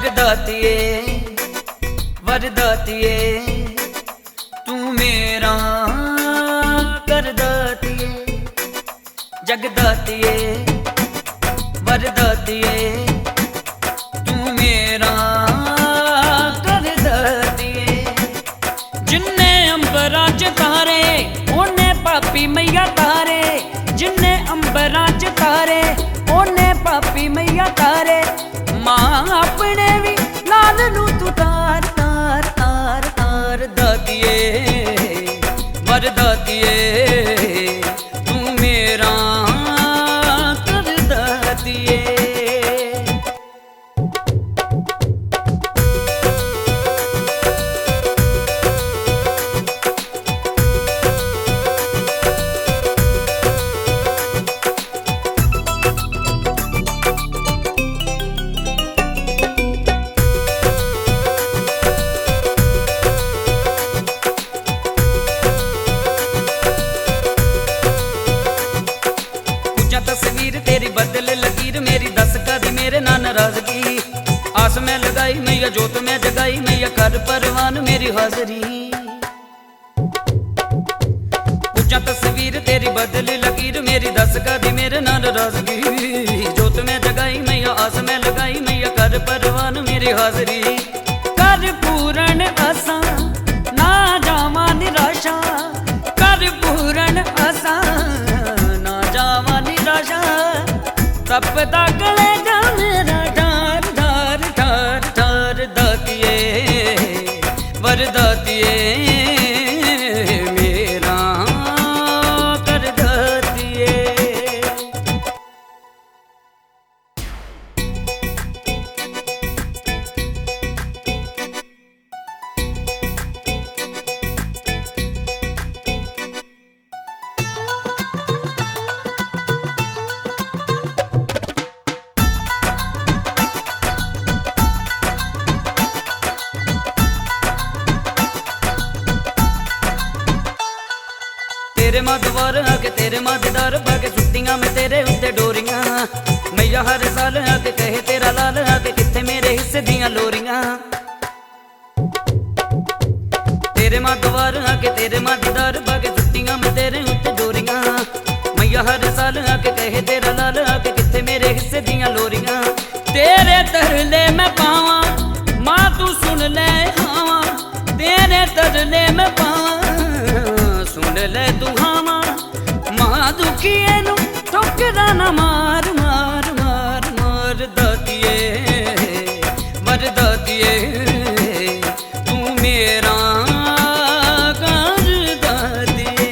जगदातिए वरदातिए तू मेरा करदातिए, जगदातिए वरदातिए तू मेरा करदातिए। जिन्ने अंबरां च तारे ओने पापी मैया तारे, जिन्ने अंबरां च तारे ओने पापी मैया तारे। मां अपने भी लाल नू तू तार तार तार तार दातिए वरदातिए तू मेरा करदातिए। तस्वीर तेरी बदल लकीर मेरी दस कदी मेरे ना नाराजगी। आस में लगाई मैया जोत में जगाई मैया कर परवान मेरी हाजरी। ऊंचा तस्वीर तेरी बदल लकीर मेरी दस कदी मेरे ना नाराजगी। जोत में जगाई मैया आस में लगाई मैया कर परवान मेरी हाजरी। कर पूरण आसा ना जावा निराशा, कर पूरण आसा तपदा कलेजा मेरा ठार ठार ठार ठार दातिए वरदातिए मेरा करदातिए। तेरे मदवार आके तेरे मददार बाके सुतियां में तेरे उत्ते डोरियां। मैया हर साल आके कहे तेरा लाल आके किथे मेरे हिस्से दियां लोरियां। तेरे मदवार आके तेरे मददार बाके सुतियां में तेरे उत्ते डोरियां। मैया हर साल आके कहे तेरा लाल आके किथे मेरे हिस्से दियां लोरियां। तेरे तरले मैं पावा मां तू सुन ले हावा, तेरे तरले मैं पावा सुन ले तू हावा। मां दुखिए नू ठोकरा ना मार मार मार मार दातिए वरदातिए तू मेरा करदातिए।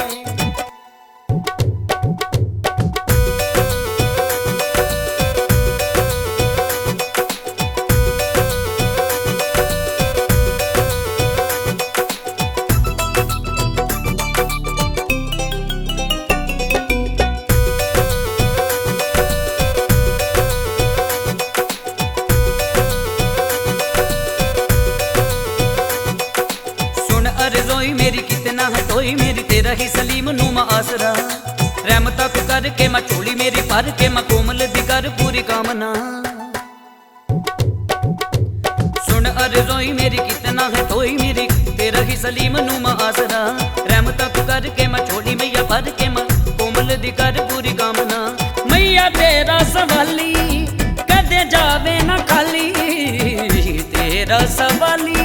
रोई मेरी कितना है तोई मेरी तेरा ही सलीम नुमा आसरा। रहमता को करके मैं चोली मेरी भर के मैं कोमल दी कर पूरी कामना। सुन अरे रोई मेरी कितना है तोई मेरी तेरा ही सलीम नुमा आसरा। रहमता को करके मैं चोली मैया भर के मैं कोमल दी कर पूरी कामना। मैया तेरा सवाली कदे जावे ना खाली, तेरा सवाली